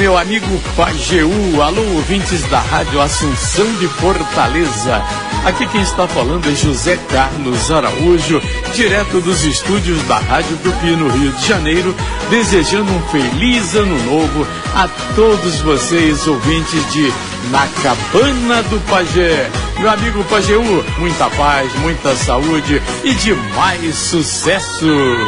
meu amigo Pajeú. Alô, ouvintes da Rádio Assunção de Fortaleza. Aqui quem está falando é José Carlos Araújo, direto dos estúdios da Rádio Tupi no Rio de Janeiro, desejando um feliz ano novo a todos vocês, ouvintes de Na Cabana do Pajé. Meu amigo Pajeú, muita paz, muita saúde e demais sucesso.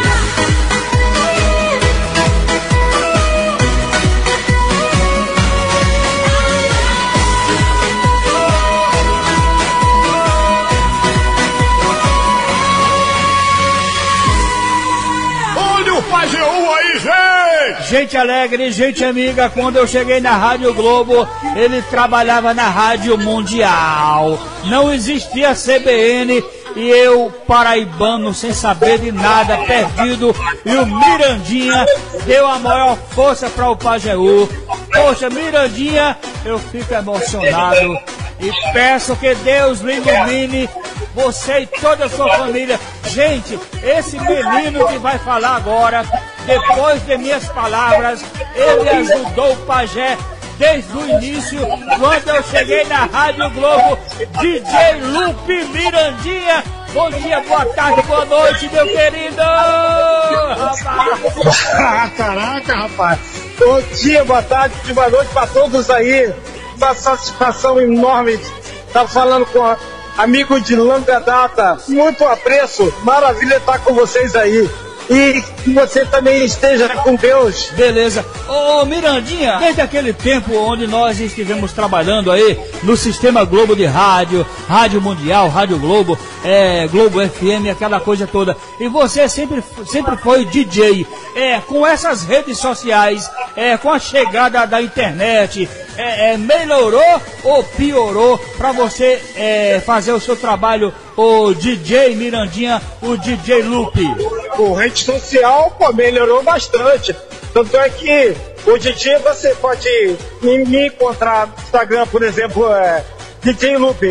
Gente alegre, gente amiga, quando eu cheguei na Rádio Globo, ele trabalhava na Rádio Mundial. Não existia CBN e eu, paraibano, sem saber de nada, perdido, e o Mirandinha deu a maior força para o Pajeú. Poxa, Mirandinha, eu fico emocionado e peço que Deus lhe ilumine, você e toda a sua família. Gente, esse menino que vai falar agora, depois de minhas palavras, ele ajudou o Pajé desde o início, quando eu cheguei na Rádio Globo. DJ Lupe Mirandinha, bom dia, boa tarde, boa noite, meu querido! Rapaz. Caraca, rapaz! Bom dia, boa tarde, boa noite para todos aí. Uma satisfação enorme estar falando com amigo de longa data, muito apreço, maravilha estar com vocês aí. E que você também esteja com Deus. Beleza. Ô Mirandinha, desde aquele tempo onde nós estivemos trabalhando aí no Sistema Globo de Rádio, Rádio Mundial, Rádio Globo, Globo FM, aquela coisa toda, e você sempre foi DJ, com essas redes sociais, com a chegada da internet, melhorou ou piorou para você fazer o seu trabalho, o DJ Mirandinha, o DJ Lupe? O rede social, melhorou bastante. Tanto é que hoje em dia você pode me encontrar no Instagram, por exemplo, DJ Lupe,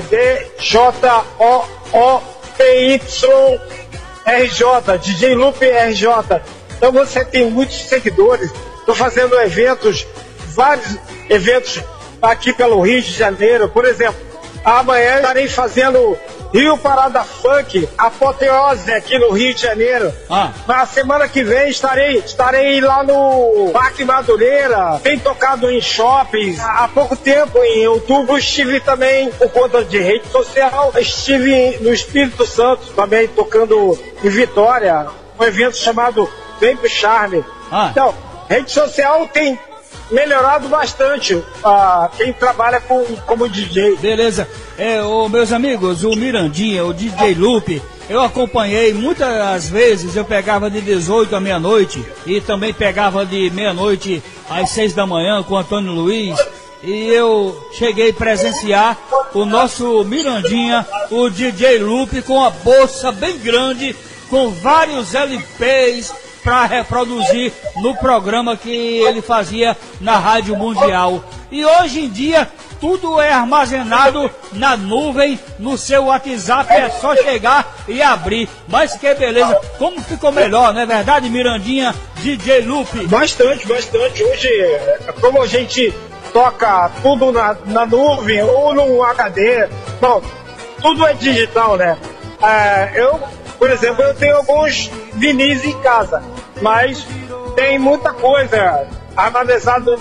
DJOOPYRJ, DJ Lupe RJ. Então você tem muitos seguidores. Estou fazendo vários eventos aqui pelo Rio de Janeiro. Por exemplo, amanhã estarei fazendo Rio Parada Funk, apoteose aqui no Rio de Janeiro. Na semana que vem estarei lá no Parque Madureira, tem tocado em shoppings. Há pouco tempo, em outubro, estive também, por conta de rede social, estive no Espírito Santo, também tocando em Vitória, um evento chamado Vem Pro Charme. Então, rede social tem melhorado bastante quem trabalha como DJ. Beleza. Meus amigos, o Mirandinha, o DJ Lupe, eu acompanhei muitas vezes. Eu pegava de 18 à meia-noite e também pegava de meia-noite às 6 da manhã com o Antônio Luiz. E eu cheguei a presenciar o nosso Mirandinha, o DJ Lupe, com a bolsa bem grande, com vários LPs para reproduzir no programa que ele fazia na Rádio Mundial. E hoje em dia tudo é armazenado na nuvem, no seu WhatsApp, é só chegar e abrir. Mas que beleza, como ficou melhor, não é verdade, Mirandinha, DJ Lupe? Bastante. Hoje, como a gente toca tudo na nuvem ou no HD, bom, tudo é digital, né? Por exemplo, eu tenho alguns vinis em casa, mas tem muita coisa armazenado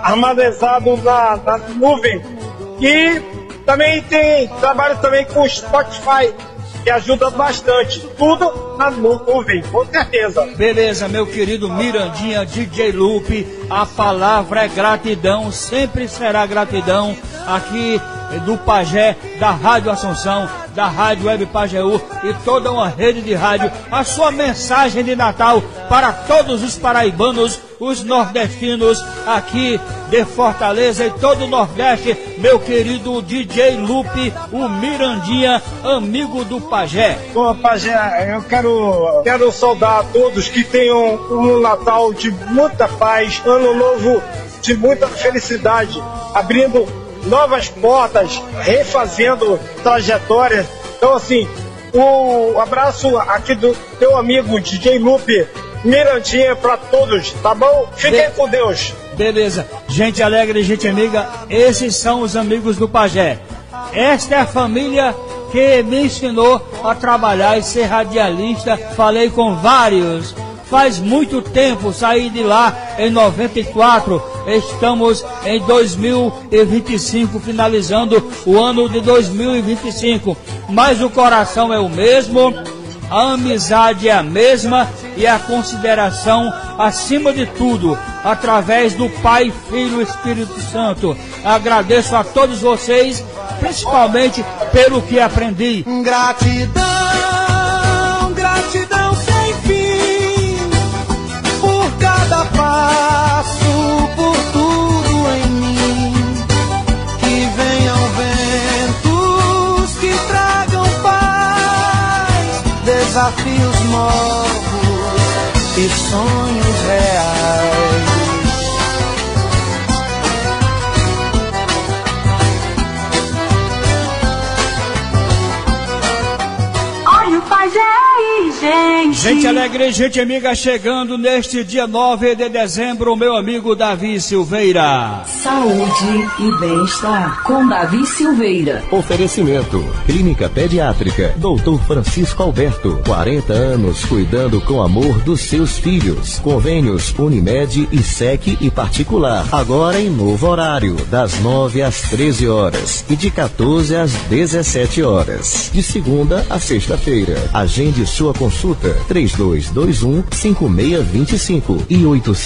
na nuvem. E também trabalho também com Spotify, que ajuda bastante. Tudo na nuvem, com certeza. Beleza, meu querido Mirandinha, DJ Lupe, a palavra é gratidão, sempre será gratidão aqui do Pajé, da Rádio Assunção, da Rádio Web Pajeú e toda uma rede de rádio. A sua mensagem de Natal para todos os paraibanos, os nordestinos aqui de Fortaleza e todo o Nordeste, meu querido DJ Lupe, o Mirandinha, amigo do Pajé. Bom, Pajé, eu quero saudar a todos que tenham um Natal de muita paz, Ano Novo de muita felicidade, abrindo novas portas, refazendo trajetórias. Então, assim, um abraço aqui do teu amigo DJ Lupe Mirandinha para todos, tá bom? Fiquem com Deus. Beleza. Gente alegre, gente amiga, esses são os amigos do pajé. Esta é a família que me ensinou a trabalhar e ser radialista. Falei com vários. Faz muito tempo, saí de lá em 94, estamos em 2025, finalizando o ano de 2025. Mas o coração é o mesmo, a amizade é a mesma e a consideração acima de tudo, através do Pai, Filho e Espírito Santo. Agradeço a todos vocês, principalmente pelo que aprendi. Gratidão, gratidão sem fim, por cada passo, por tudo em mim. Que venham ventos que tragam paz, desafios novos e sonhos reais. Gente alegre, gente amiga, chegando neste dia 9 de dezembro, meu amigo Davi Silveira. Saúde e bem-estar com Davi Silveira. Oferecimento: Clínica Pediátrica Dr. Francisco Alberto, 40 anos cuidando com amor dos seus filhos. Convênios Unimed e SEC e particular. Agora em novo horário, das 9 às 13 horas e de 14 às 17 horas. De segunda a sexta-feira. Agende sua consulta 3221-5625 e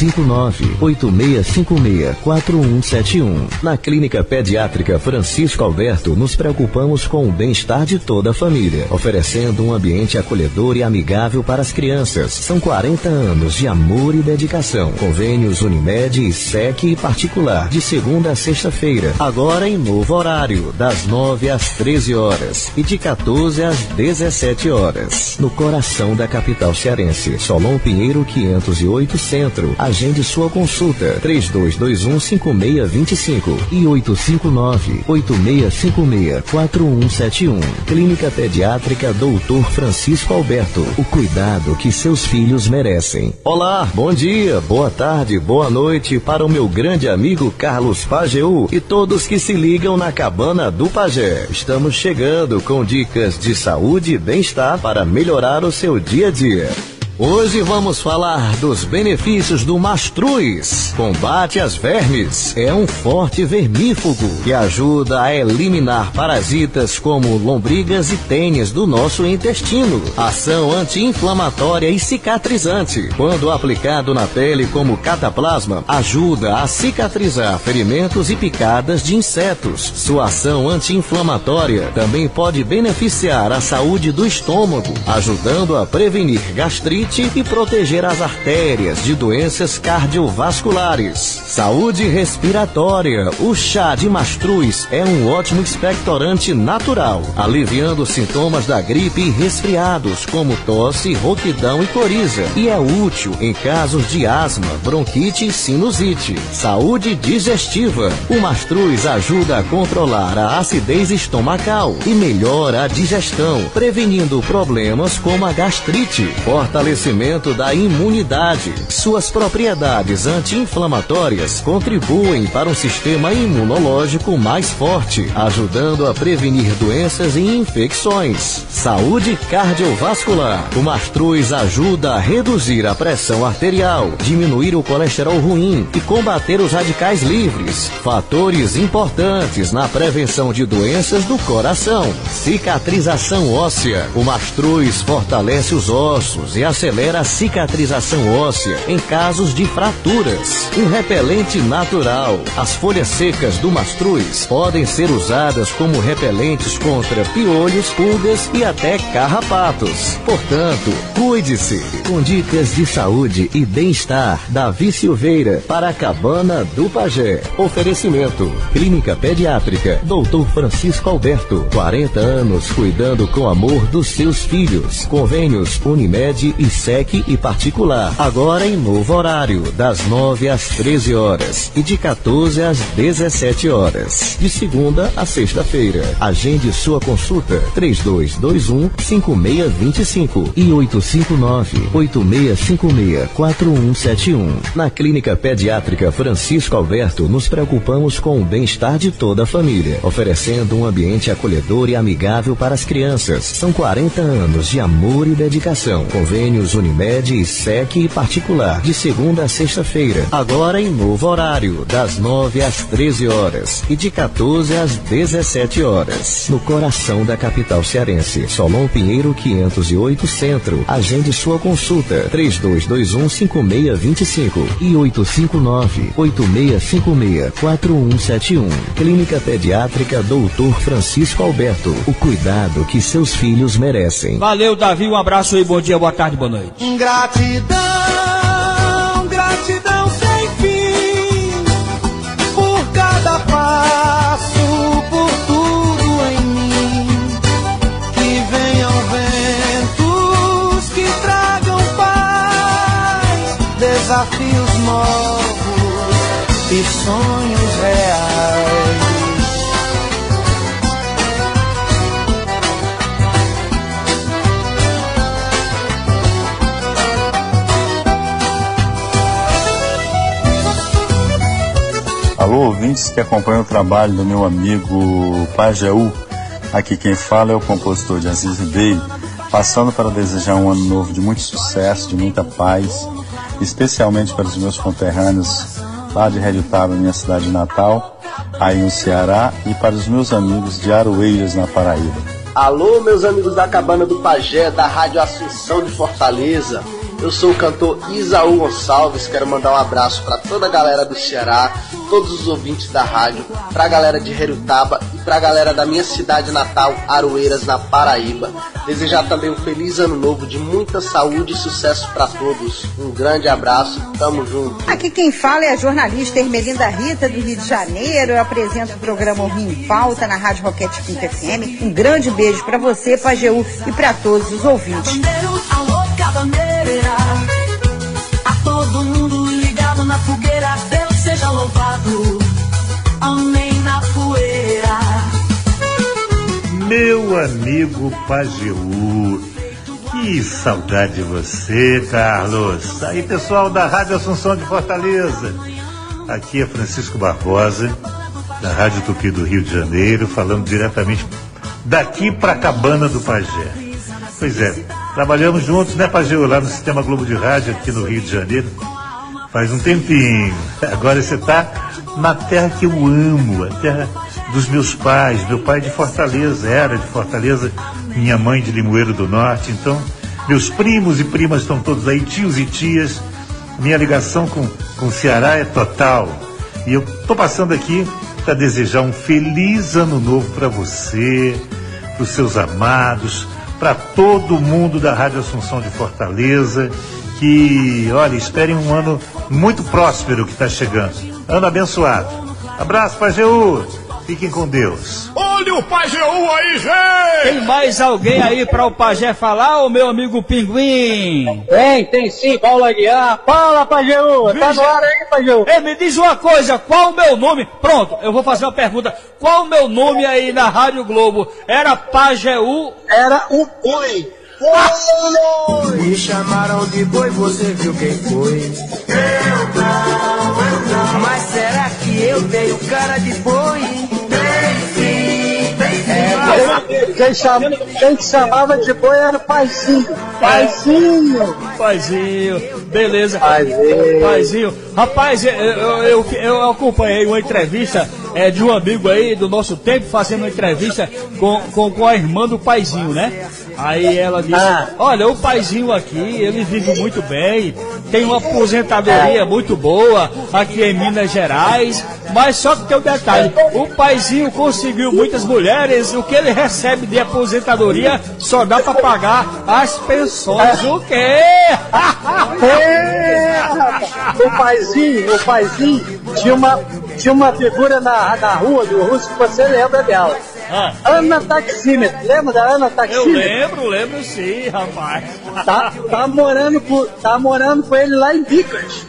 859-8656-4171. Na Clínica Pediátrica Francisco Alberto, nos preocupamos com o bem-estar de toda a família, oferecendo um ambiente acolhedor e amigável para as crianças. São 40 anos de amor e dedicação. Convênios Unimed e SEC e particular, de segunda a sexta-feira. Agora em novo horário, das 9 às 13 horas e de 14 às 17 horas. No coração da capital cearense, Solon Pinheiro 508 Centro. Agende sua consulta 3221-5625 e 859-8656-4171. Clínica Pediátrica Dr. Francisco Alberto, o cuidado que seus filhos merecem. Olá, bom dia, boa tarde, boa noite para o meu grande amigo Carlos Pajeú e todos que se ligam na Cabana do Pajé. Estamos chegando com dicas de saúde e bem-estar para melhorar o seu dia a dia. Hoje vamos falar dos benefícios do mastruz. Combate às vermes. É um forte vermífugo que ajuda a eliminar parasitas como lombrigas e tênis do nosso intestino. Ação anti-inflamatória e cicatrizante. Quando aplicado na pele como cataplasma, ajuda a cicatrizar ferimentos e picadas de insetos. Sua ação anti-inflamatória também pode beneficiar a saúde do estômago, ajudando a prevenir gastrite e proteger as artérias de doenças cardiovasculares. Saúde respiratória. O chá de mastruz é um ótimo expectorante natural, aliviando sintomas da gripe e resfriados, como tosse, rouquidão e coriza, e é útil em casos de asma, bronquite e sinusite. Saúde digestiva. O mastruz ajuda a controlar a acidez estomacal e melhora a digestão, prevenindo problemas como a gastrite. Fortalecimento da imunidade. Suas propriedades anti-inflamatórias contribuem para um sistema imunológico mais forte, ajudando a prevenir doenças e infecções. Saúde cardiovascular. O mastruz ajuda a reduzir a pressão arterial, diminuir o colesterol ruim e combater os radicais livres, fatores importantes na prevenção de doenças do coração. Cicatrização óssea. O mastruz fortalece os ossos e acelera a cicatrização óssea em casos de fraturas. Um repelente natural. As folhas secas do mastruz podem ser usadas como repelentes contra piolhos, pulgas e até carrapatos. Portanto, cuide-se. Com dicas de saúde e bem-estar, Davi Silveira, para a Cabana do Pajé. Oferecimento: Clínica Pediátrica Dr. Francisco Alberto, 40 anos cuidando com amor dos seus filhos. Convênios Unimed e SEC e particular. Agora em novo horário, das 9 às 13 horas e de 14 às 17 horas. De segunda a sexta-feira. Agende sua consulta 3221-5625 e 859-8656-4171. Na Clínica Pediátrica Francisco Alberto, nos preocupamos com o bem-estar de toda a família, oferecendo um ambiente acolhedor e amigável para as crianças. São 40 anos de amor e dedicação. Convênios Unimed e SEC e particular, de segunda a sexta-feira. Agora em novo horário, das 9 às 13 horas e de 14 às 17 horas. No coração da capital cearense. Solon Pinheiro 508 Centro. Agende sua consulta 3221-5625 e 859-8656-4171. Clínica Pediátrica Doutor Francisco Alberto. O cuidado que seus filhos merecem. Valeu, Davi, um abraço aí, bom dia, boa tarde, boa noite. Gratidão, gratidão sem fim, por cada passo, por tudo em mim. Que venham ventos que tragam paz, desafios novos e sonhos reais. Alô, ouvintes que acompanham o trabalho do meu amigo Pajeú. Aqui quem fala é o compositor de Aziz Ribeiro, passando para desejar um ano novo de muito sucesso, de muita paz, especialmente para os meus conterrâneos lá de Redutaba, minha cidade natal, aí no Ceará, e para os meus amigos de Aroeiras, na Paraíba. Alô, meus amigos da Cabana do Pajé, da Rádio Assunção de Fortaleza. Eu sou o cantor Isaú Gonçalves, quero mandar um abraço para toda a galera do Ceará, todos os ouvintes da rádio, para a galera de Redutaba e para a galera da minha cidade natal, Aroeiras, na Paraíba. Desejar também um feliz ano novo de muita saúde e sucesso para todos. Um grande abraço, tamo junto. Aqui quem fala é a jornalista Ermelinda Rita, do Rio de Janeiro. Eu apresento o programa Rio em Pauta na Rádio Roquete Pinto FM. Um grande beijo para você, Pajeú, e para todos os ouvintes. A todo mundo ligado na fogueira, Deus seja louvado, amém na poeira. Meu amigo Pajeú, que saudade de você, Carlos. Aí, pessoal da Rádio Assunção de Fortaleza, aqui é Francisco Barbosa, da Rádio Tupi do Rio de Janeiro, falando diretamente daqui para a Cabana do Pajé. Pois é, trabalhamos juntos, né, Pajeú, lá no Sistema Globo de Rádio, aqui no Rio de Janeiro, faz um tempinho. Agora você está na terra que eu amo, a terra dos meus pais. Meu pai é de Fortaleza, era de Fortaleza, minha mãe de Limoeiro do Norte. Então, meus primos e primas estão todos aí, tios e tias. Minha ligação com o Ceará é total. E eu estou passando aqui para desejar um feliz ano novo para você, para os seus amados, para todo mundo da Rádio Assunção de Fortaleza, que, olha, esperem um ano muito próspero que está chegando. Ano abençoado. Abraço, Pajeú. Fiquem com Deus. Olha o Pajeú aí, gente! Tem mais alguém aí para o Pajé falar, o meu amigo Pinguim? Tem sim, Paulo Aguiar. Fala, Pajeú, tá no ar aí, Pajeú. Me diz uma coisa, qual o meu nome? Pronto, eu vou fazer uma pergunta. Qual o meu nome aí na Rádio Globo? Era Pajeú? Era o Boi. Me chamaram de boi, você viu quem foi? Eu não. Mas será que eu tenho cara de boi? Quem te chamava de boi era o Paizinho. Paizinho, beleza. Paizinho. Rapaz, eu acompanhei uma entrevista de um amigo aí do nosso tempo, fazendo uma entrevista com a irmã do Paizinho, né? Aí ela disse, olha, o Paizinho aqui, ele vive muito bem, tem uma aposentadoria muito boa aqui em Minas Gerais, mas só que tem um detalhe, o Paizinho conseguiu muitas mulheres, o que ele recebe de aposentadoria só dá pra pagar as pensões. O quê? O Paizinho tinha uma figura na rua do Russo, que você lembra dela. Ana Taxímetro. Lembra da Ana Taxímetro? Eu lembro sim, rapaz. Tá morando com ele lá em Bicas.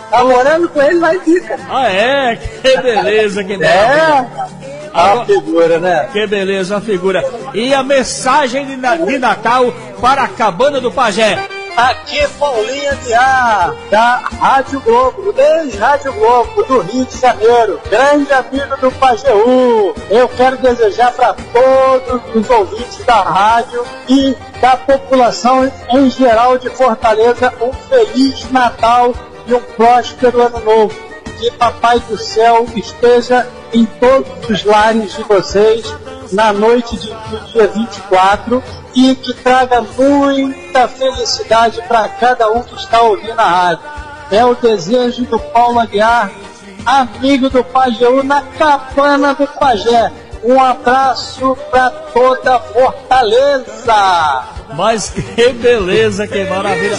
Ah, é? Que beleza, que maravilha. A figura, né? Que beleza, a figura. E a mensagem de Natal para a Cabana do Pajé. Aqui Paulinha Guiar, da Rádio Globo, ex-Rádio Globo, do Rio de Janeiro, grande amigo do Pajeú. Eu quero desejar para todos os ouvintes da rádio e da população em geral de Fortaleza um Feliz Natal e um próspero Ano Novo. Que Papai do Céu esteja em todos os lares de vocês na noite do dia 24 e que traga muita felicidade para cada um que está ouvindo a rádio. É o desejo do Paulo Aguiar, amigo do Pajeú, na Cabana do Pajé. Um abraço para toda Fortaleza. Mas que beleza, que maravilha.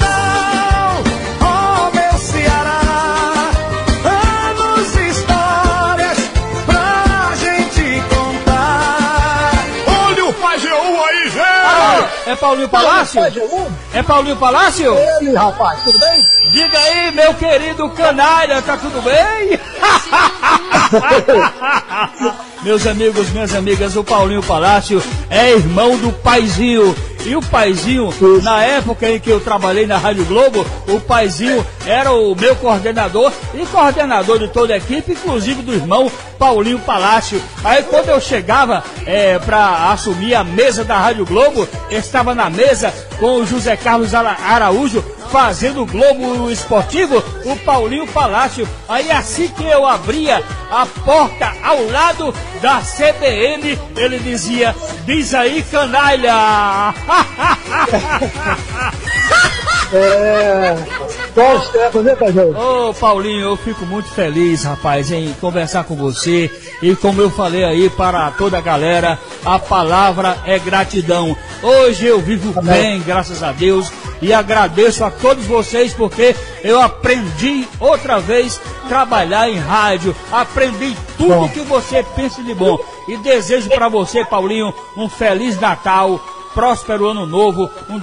É Paulinho Palácio? É Paulinho Palácio? Ele, rapaz, tudo bem? Diga aí, meu querido canalha, tá tudo bem? Meus amigos, minhas amigas, o Paulinho Palácio é irmão do Paizinho. E o Paizinho, na época em que eu trabalhei na Rádio Globo, o Paizinho era o meu coordenador e coordenador de toda a equipe, inclusive do irmão Paulinho Palácio. Aí quando eu chegava para assumir a mesa da Rádio Globo, estava na mesa com o José Carlos Araújo, fazendo o Globo Esportivo, o Paulinho Palácio. Aí assim que eu abria a porta ao lado da CBN, ele dizia: diz aí, canalha! Bons tempos, né, Pajão? Ô, Paulinho, eu fico muito feliz, rapaz, em conversar com você. E como eu falei aí para toda a galera, a palavra é gratidão. Hoje eu vivo bem, graças a Deus, e agradeço a todos vocês porque eu aprendi outra vez trabalhar em rádio, aprendi tudo que você pensa de bom. E desejo para você, Paulinho, um Feliz Natal, próspero Ano Novo, um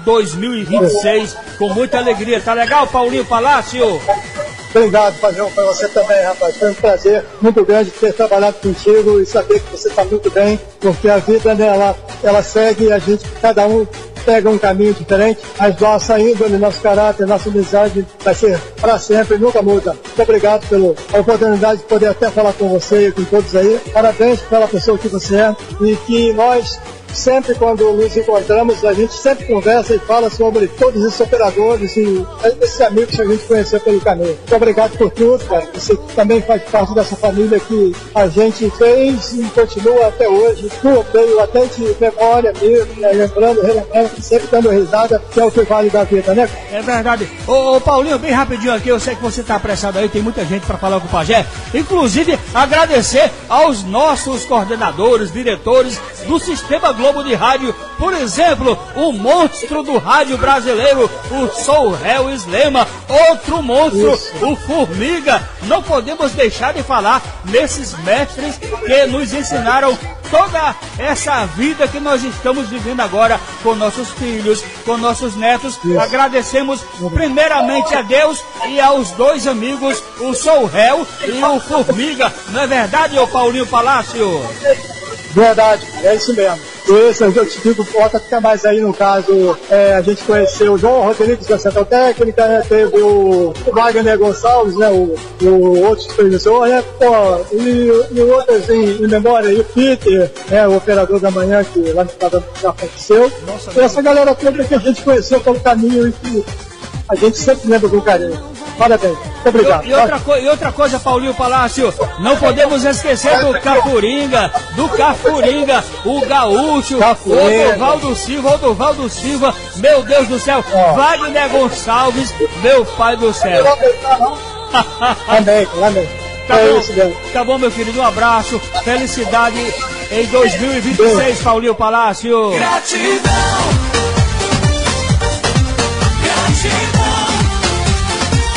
2026 com muita alegria. Tá legal, Paulinho Palácio? Obrigado, Pajão, para você também, rapaz. Foi um prazer muito grande ter trabalhado contigo e saber que você está muito bem, porque a vida, né, ela segue e a gente, cada um pega um caminho diferente, mas nossa índole, nosso caráter, nossa amizade vai ser para sempre, nunca muda. Muito obrigado pela oportunidade de poder até falar com você e com todos aí. Parabéns pela pessoa que você é e que nós, sempre quando nos encontramos, a gente sempre conversa e fala sobre todos esses operadores e esses amigos que a gente conheceu pelo caminho. Muito obrigado por tudo, cara. Você também faz parte dessa família que a gente fez e continua até hoje. Veio até de memória mesmo, né? Lembrando, relembrando, sempre dando risada, que é o que vale da vida, né? É verdade. Ô Paulinho, bem rapidinho aqui, eu sei que você está apressado aí, tem muita gente para falar com o Pajé. Inclusive, agradecer aos nossos coordenadores, diretores do Sistema Globo de Rádio, por exemplo, o monstro do rádio brasileiro, o Sou Réu Slema, outro monstro, o Formiga. Não podemos deixar de falar nesses mestres que nos ensinaram toda essa vida que nós estamos vivendo agora com nossos filhos, com nossos netos. Agradecemos primeiramente a Deus e aos dois amigos, o Sou Réu e o Formiga. Não é verdade, ô Paulinho Palácio? Verdade, é isso mesmo. Esse eu te digo, bota ficar mais aí no caso, a gente conheceu o João Rodrigues da Central Técnica, né, teve o Wagner Gonçalves, né, o outro supervisor, né, e outros em memória, e o Peter, né, o operador da manhã que lá já aconteceu. E essa galera toda que a gente conheceu pelo caminho e que a gente sempre lembra com carinho. Parabéns, muito obrigado. E outra coisa, Paulinho Palácio, não podemos esquecer do Cafuringa, o Gaúcho, o Odovaldo Silva, meu Deus do céu, Wagner Gonçalves, meu pai do céu. Amém. Tá bom, meu querido, um abraço, felicidade em 2026, Paulinho Palácio. Gratidão.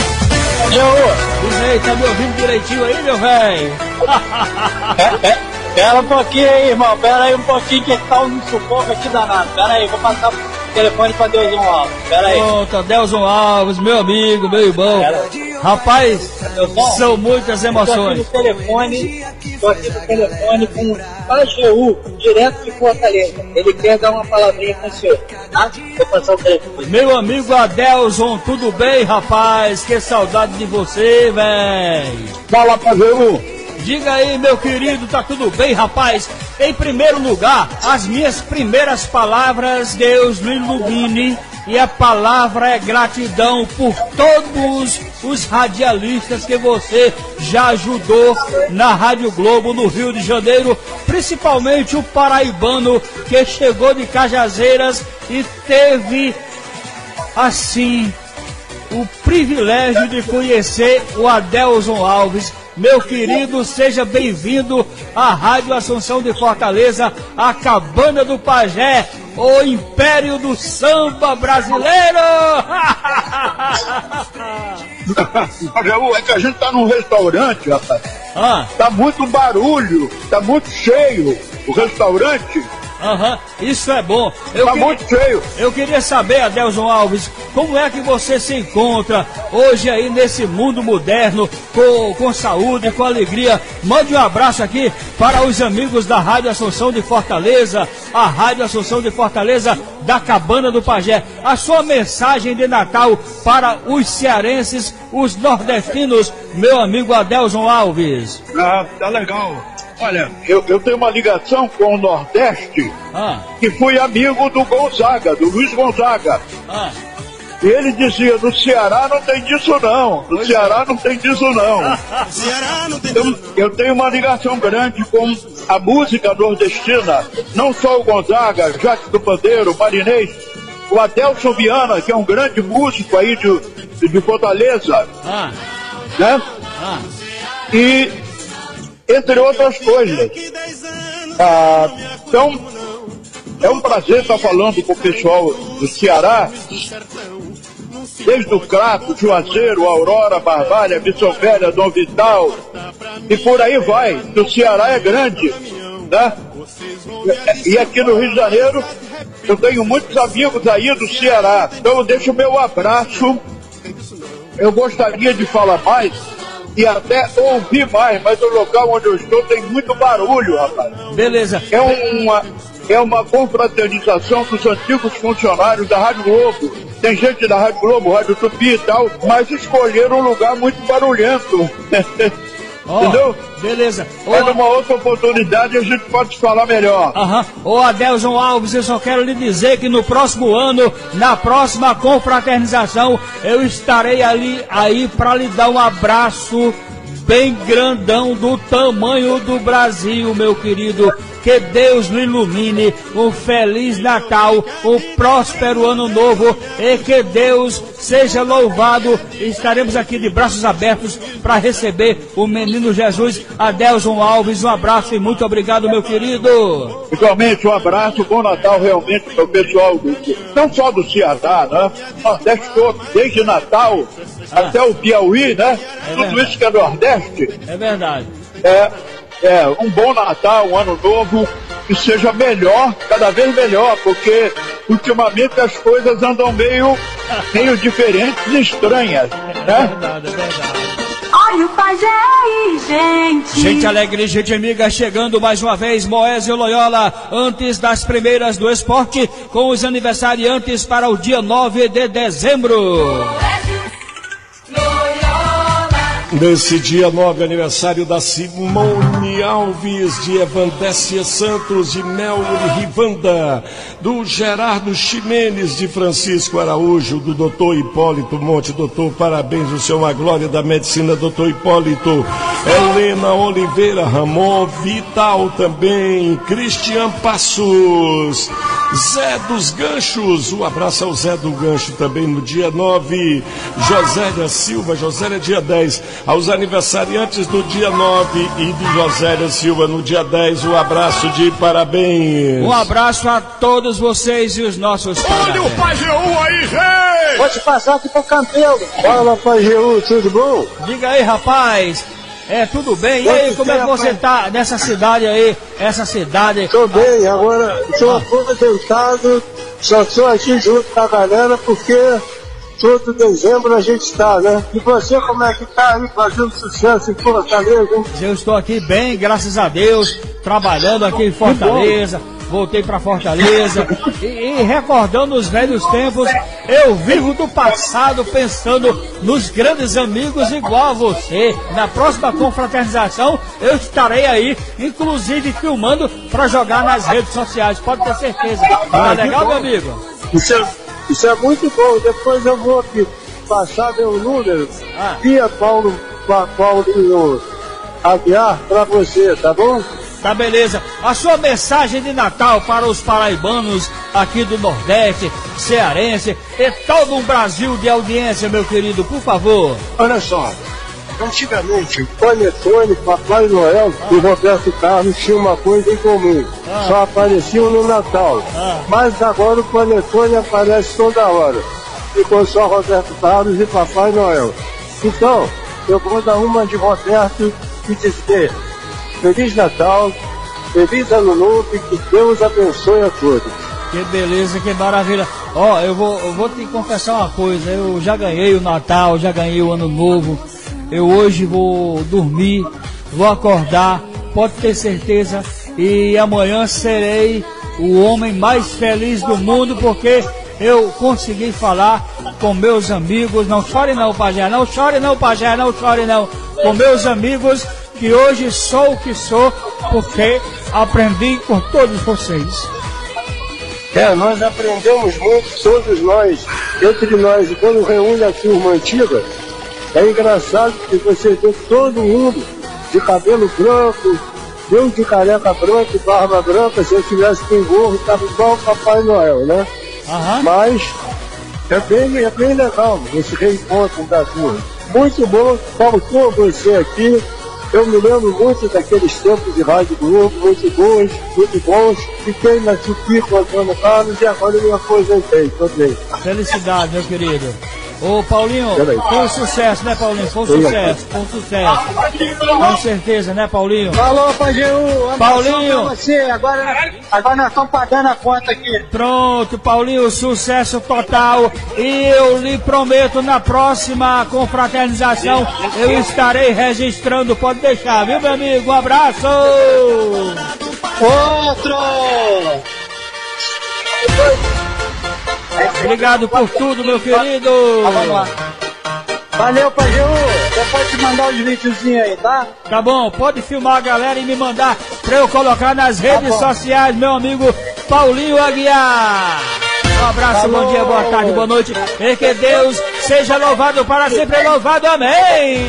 Diz aí, tá me ouvindo direitinho aí, meu velho? Pera um pouquinho aí, irmão. Pera aí um pouquinho que tá um sufoco aqui danado. Pera aí, vou passar o telefone pra Delson Alves. Pera aí. Pronto, Delson Alves, meu amigo, meu irmão. Rapaz, são muitas emoções. Tô aqui no telefone com o Pajeú, direto de Fortaleza. Ele quer dar uma palavrinha com o senhor, tá? Vou passar o telefone. Meu amigo Adelson, tudo bem, rapaz? Que saudade de você, velho. Fala, Pajeú. Diga aí, meu querido, tá tudo bem, rapaz? Em primeiro lugar, as minhas primeiras palavras, Deus me ilumine, e a palavra é gratidão por todos os radialistas que você já ajudou na Rádio Globo no Rio de Janeiro, principalmente o paraibano que chegou de Cajazeiras e teve, assim, o privilégio de conhecer o Adelson Alves. Meu querido, seja bem-vindo à Rádio Assunção de Fortaleza, a Cabana do Pajé, o império do samba brasileiro! É que a gente tá num restaurante, rapaz. Tá muito barulho, tá muito cheio o restaurante. Isso é bom. Muito cheio. Eu queria saber, Adelson Alves, como é que você se encontra hoje aí nesse mundo moderno, com saúde, com alegria. Mande um abraço aqui para os amigos da Rádio Assunção de Fortaleza, a Rádio Assunção de Fortaleza da Cabana do Pajé. A sua mensagem de Natal para os cearenses, os nordestinos, meu amigo Adelson Alves. Tá legal. Olha, eu tenho uma ligação com o Nordeste, que fui amigo do Gonzaga, do Luiz Gonzaga. E ele dizia, no Ceará não tem disso não, no Ceará não tem disso não. Eu tenho uma ligação grande com a música nordestina, não só o Gonzaga, Jacques do Pandeiro, Marinês, o Adelson Viana, que é um grande músico aí de Fortaleza, né? E entre outras coisas. Então, é um prazer estar falando com o pessoal do Ceará, desde o Crato, Juazeiro, Aurora, Barbalha, Missão Velha, Dom Vital, e por aí vai. O Ceará é grande, né? E aqui no Rio de Janeiro, eu tenho muitos amigos aí do Ceará. Então eu deixo o meu abraço. Eu gostaria de falar mais e até ouvir mais, mas o local onde eu estou tem muito barulho, rapaz. Beleza. É uma confraternização dos antigos funcionários da Rádio Globo. Tem gente da Rádio Globo, Rádio Tupi e tal, mas escolheram um lugar muito barulhento. Entendeu? Beleza. Mas numa outra oportunidade a gente pode falar melhor. Ô Adelson Alves, eu só quero lhe dizer que no próximo ano, na próxima confraternização, eu estarei aí para lhe dar um abraço bem grandão do tamanho do Brasil, meu querido. Que Deus lhe ilumine, um Feliz Natal, um próspero Ano Novo e que Deus seja louvado. Estaremos aqui de braços abertos para receber o menino Jesus. Adelson Alves, um abraço e muito obrigado, meu querido. Igualmente, um abraço, bom Natal realmente para o pessoal, não só do Ceará, né? Nordeste todo, desde Natal até o Piauí, né? Tudo isso que é Nordeste. É verdade. Um bom Natal, um Ano Novo, que seja melhor, cada vez melhor, porque ultimamente as coisas andam meio diferentes e estranhas, né? É verdade. Olha o Pajé aí, gente. Gente alegre, gente amiga, chegando mais uma vez, Moésio Loyola, antes das primeiras do esporte, com os aniversariantes para o dia 9 de dezembro. Nesse dia 9, aniversário da Simone Alves, de Evandécia Santos, de Melri Rivanda, do Gerardo Ximenes, de Francisco Araújo, do doutor Hipólito Monte. Doutor, parabéns, o senhor é uma glória da medicina, doutor Hipólito. Helena Oliveira Ramon, Vital também, Cristian Passos, Zé dos Ganchos, um abraço ao Zé do Gancho também no dia 9, Josélia Silva, Josélia dia 10, aos aniversariantes do dia 9 e de Josélia Silva no dia 10, um abraço de parabéns. Um abraço a todos vocês e os nossos parabéns. Olha o Pajeú aí, gente! Vou te passar aqui pro Campelo. Fala, Pajeú, tudo bom? Diga aí, rapaz. Tudo bem? E aí, como é que você tá nessa cidade aí? Essa cidade... Tô bem, agora sou aposentado, só estou aqui junto com a galera porque todo dezembro a gente tá, né? E você, como é que tá aí fazendo sucesso em Fortaleza, hein? Eu estou aqui bem, graças a Deus, trabalhando aqui em Fortaleza. Voltei para Fortaleza e recordando os velhos tempos, eu vivo do passado pensando nos grandes amigos igual a você. Na próxima confraternização eu estarei aí, inclusive filmando para jogar nas redes sociais, pode ter certeza. Tá legal, meu amigo? Isso é muito bom, depois eu vou aqui passar meu número via Paulo Aguiar para você, tá bom? Tá, beleza. A sua mensagem de Natal para os paraibanos aqui do Nordeste, cearense e todo um Brasil de audiência, meu querido, por favor. Olha só, antigamente o Panetone, Papai Noel e Roberto Carlos tinham uma coisa em comum, só apareciam no Natal. Mas agora o Panetone aparece toda hora. Ficou só Roberto Carlos e Papai Noel. Então, eu vou dar uma de Roberto e dizer: Feliz Natal, feliz Ano Novo e que Deus abençoe a todos. Que beleza, que maravilha. Ó, eu vou te confessar uma coisa, eu já ganhei o Natal, já ganhei o Ano Novo. Eu hoje vou dormir, vou acordar, pode ter certeza, e amanhã serei o homem mais feliz do mundo, porque eu consegui falar com meus amigos. Não chore não, pajé, não chore não, pajé, não chore não. Com meus amigos, que hoje sou o que sou, porque aprendi com todos vocês. Nós aprendemos muito, todos nós, entre nós, e quando reúne a turma antiga, é engraçado que você vê todo mundo de cabelo branco, eu de careca branca e barba branca. Se eu tivesse com gorro, estava igual o Papai Noel, né? Mas é bem legal esse reencontro da turma. Muito bom, faltou você aqui. Eu me lembro muito daqueles tempos de Rádio Globo, muito bons. Fiquei na Tupi com o Antônio Carlos e agora eu me aposentei, tô bem. Felicidade, meu querido. Ô Paulinho, foi um sucesso, né, Paulinho? Foi um sucesso. Com certeza, né, Paulinho? Falou, Pajeú. Paulinho. Você. Agora nós estamos pagando a conta aqui. Pronto, Paulinho, sucesso total. E eu lhe prometo, na próxima confraternização, eu estarei registrando. Pode deixar, viu, meu amigo? Um abraço. Outro. Obrigado por tudo, meu querido. Valeu, Pajeú. Você pode te mandar os videozinhos aí, tá? Tá bom, pode filmar a galera e me mandar pra eu colocar nas redes sociais, meu amigo Paulinho Aguiar. Um abraço, bom dia, boa tarde, boa noite. E que Deus seja louvado para sempre louvado. Amém.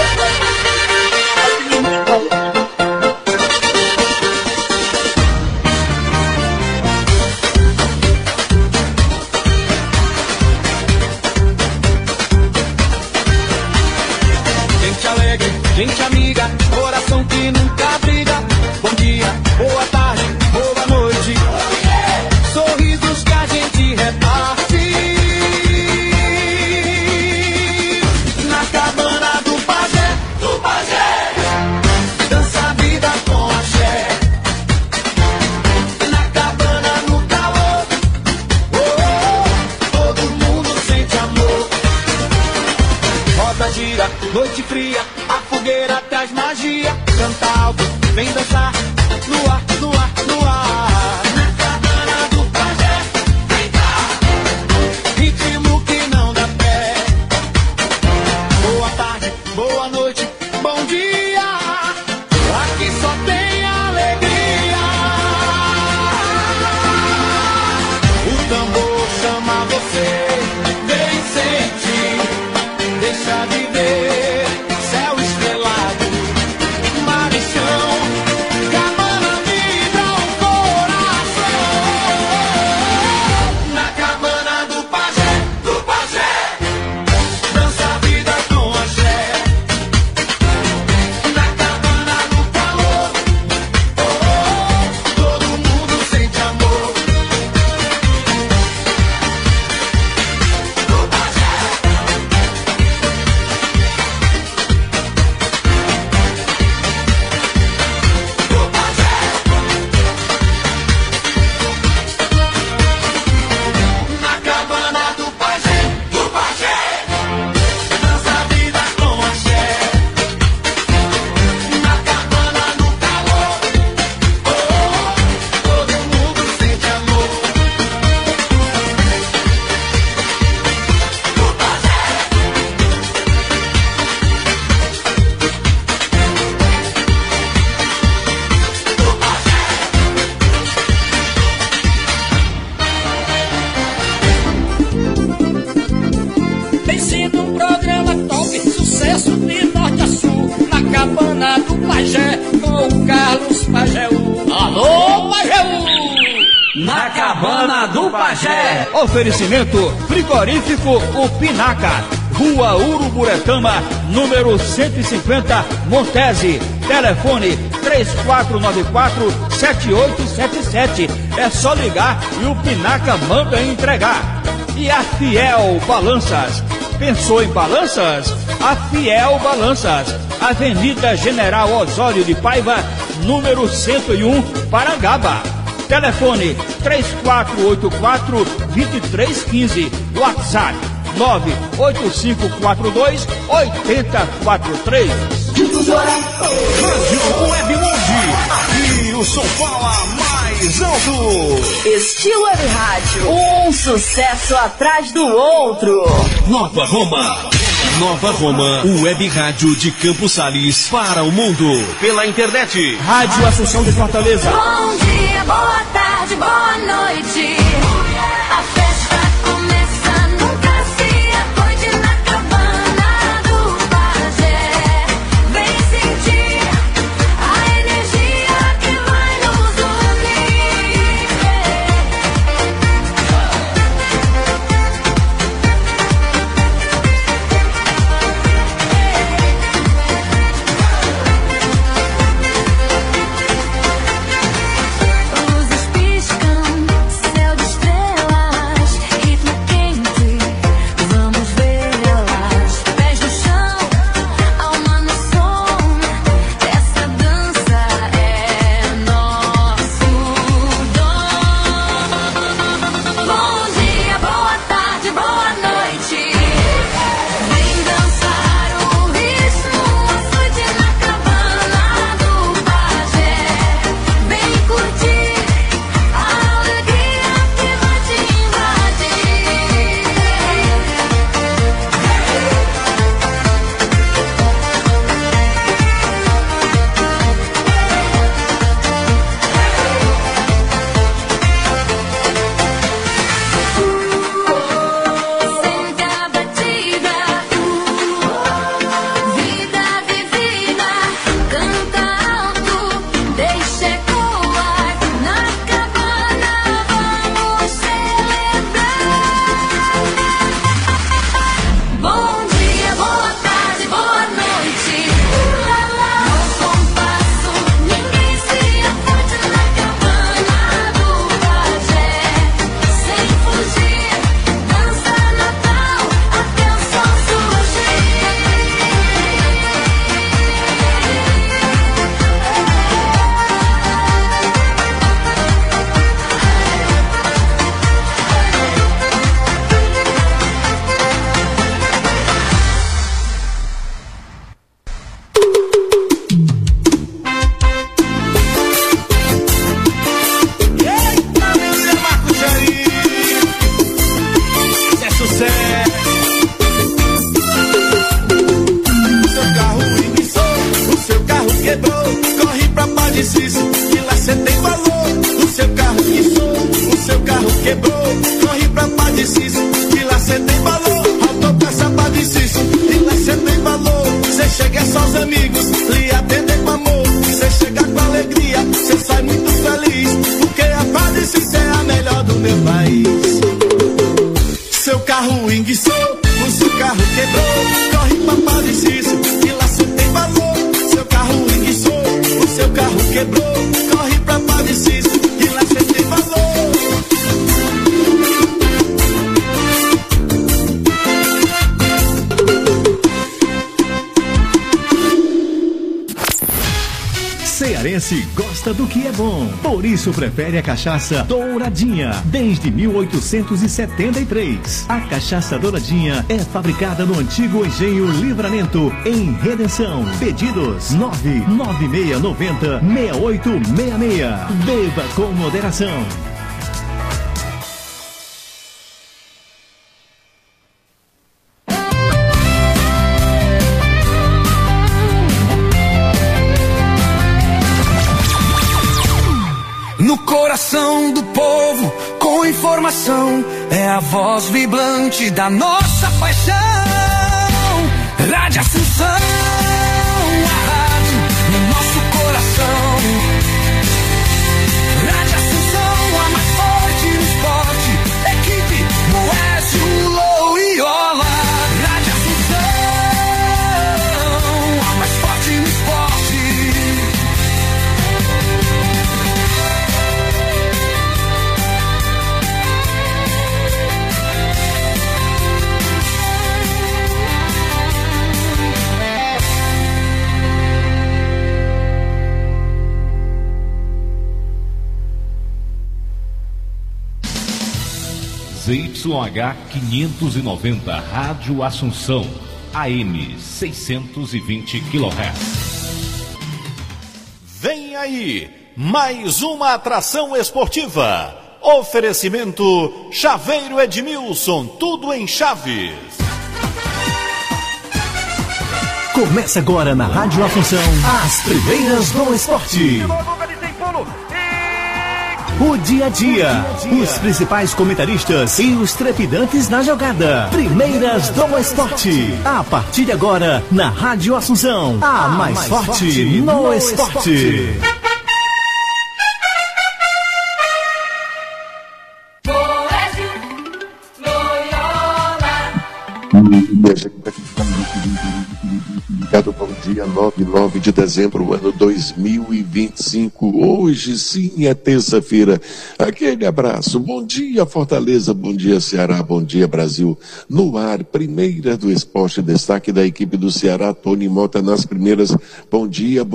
Gente amiga, coração que nunca briga. Bom dia, boa tarde, boa noite. Sorrisos que a gente reparte na cabana do pajé, dança a vida com axé. Na cabana no calor, todo mundo sente amor. Roda, gira, noite fria, a fogueira traz magia. Canta alto, vem dançar, no ar, no ar, no ar. Na cabana do pajé, vem cá, ritmo que não dá pé. Boa tarde, boa noite, bom dia, aqui só tem alegria. O tambor chama você, vem sentir, deixa de ver. Pajé com o Carlos Pajeú. Alô, Pajeú! Na cabana do Pajé. Oferecimento frigorífico O Pinaca, Rua Uruburetama, número 150, Montese. Telefone 3494-7877. É só ligar e o Pinaca manda entregar. E a Fiel Balanças. Pensou em balanças? A Fiel Balanças. Avenida General Osório de Paiva, número 101, Parangaba. Telefone 3484-2315. WhatsApp 98542-8043. Rádio Web Mundi. Aqui o som fala mais alto. Estilo Web Rádio. Um sucesso atrás do outro. Nova Roma. Nova Roma, o web rádio de Campos Sales para o mundo. Pela internet. Rádio Assunção de Fortaleza. Bom dia, boa tarde, boa noite. A festa começa, nunca se afoite na cabana do Pajé. Vem sentir a energia que vai nos unir. Luzes piscam, céu de estrelas, ritmo quente, vamos vê-las. Pés no chão, alma no som, essa dança é nosso dom. Bom dia, boa tarde, boa noite. Vem dançar o ritmo, açoite na cabana do Pajé. Vem curtir a alegria que vai te invadir. Sente a batida, vida vivida, canta alto, deixa ecoar. Na cabana vamos celebrar. Bom dia, boa tarde, boa noite. No compasso, ninguém se afoite na cabana do Pajé. Sem fugir, dança Natal até o sol surgir. É sucesso. Seu carro enguiçou, o seu carro quebrou. Corre pra Padecício, que lá cê tem valor. O seu carro enguiçou, o seu carro quebrou. Corre pra Padecício, que lá cê tem valor. Autopeça Padecício, que lá cê tem valor. Cê chega só os amigos, lhe atender com amor. Cê chega com alegria, cê sai muito feliz. Porque a Padecício é a melhor do meu país. Seu carro enguiçou, o seu carro quebrou. Corre pra Padecício, que lá cê tem valor. Seu carro enguiçou, o seu carro quebrou. Corre pra Padecício, que lá cê tem valor. Cearense gosta do que é bom, por isso prefere a cachaça Douradinha, desde 1873. A cachaça Douradinha é fabricada no antigo engenho Livramento, em Redenção. Pedidos 99690-6866. Beba com moderação. No coração do povo, com informação, é a voz vibrante da nossa paixão. Rádio Assunção, a rádio no nosso ZYH 590, Rádio Assunção, AM 620 kHz. Vem aí, mais uma atração esportiva. Oferecimento Chaveiro Edmilson, tudo em chaves. Começa agora na Rádio Assunção, as primeiras do esporte. O dia a dia, os principais comentaristas e os trepidantes na jogada. Primeiras do esporte. A partir de agora, na Rádio Assunção, a mais forte no esporte. Bom dia, 9 de dezembro, ano 2025. Hoje sim é terça-feira. Aquele abraço. Bom dia, Fortaleza. Bom dia, Ceará. Bom dia, Brasil. No ar, primeira do esporte. Destaque da equipe do Ceará, Tony Mota nas primeiras. Bom dia,